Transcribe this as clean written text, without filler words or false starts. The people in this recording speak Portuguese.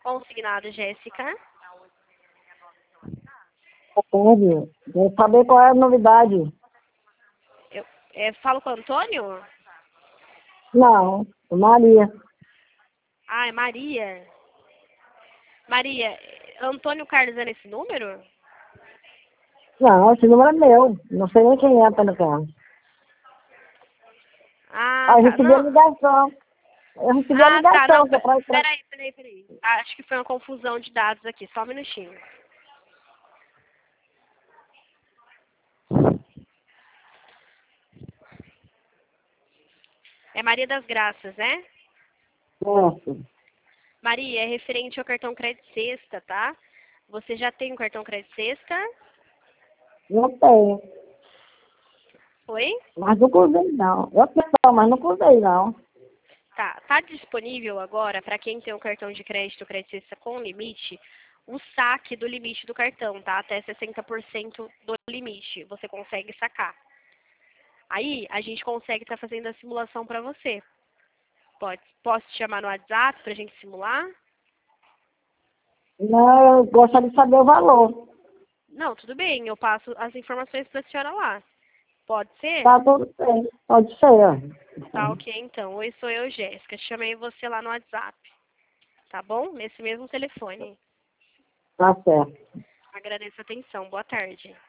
Consignado, Jéssica. Pode. Quero saber qual é a novidade. Falo com o Antônio? Não, Maria. Ah, é Maria. Maria, Antônio Carlos é nesse número? Não, esse número é meu. Não sei nem quem é, tá no carro. Ah, Eu tá. recebi a Não. ligação. Eu recebi a Ah, tá. Não, ligação. Que é pra... peraí. Acho que foi uma confusão de dados aqui. Só um minutinho. É Maria das Graças, né? Nossa, Maria, é referente ao cartão crédito sexta, tá? Você já tem o cartão crédito sexta? não tenho. Oi? Mas não cruzei, não. Eu tenho, mas não cruzei, não. Tá disponível agora para quem tem o cartão de crédito sexta com limite, o saque do limite do cartão, tá? Até 60% do limite, você consegue sacar. Aí, a gente consegue estar fazendo a simulação para você. Posso te chamar no WhatsApp pra gente simular? Não, eu gostaria de saber o valor. Não, tudo bem, eu passo as informações para a senhora lá. Pode ser? Tá tudo bem. Pode ser, ó. Tá, ok, então. Oi, sou eu, Jéssica. Chamei você lá no WhatsApp. Tá bom? Nesse mesmo telefone. Tá certo. Agradeço a atenção. Boa tarde.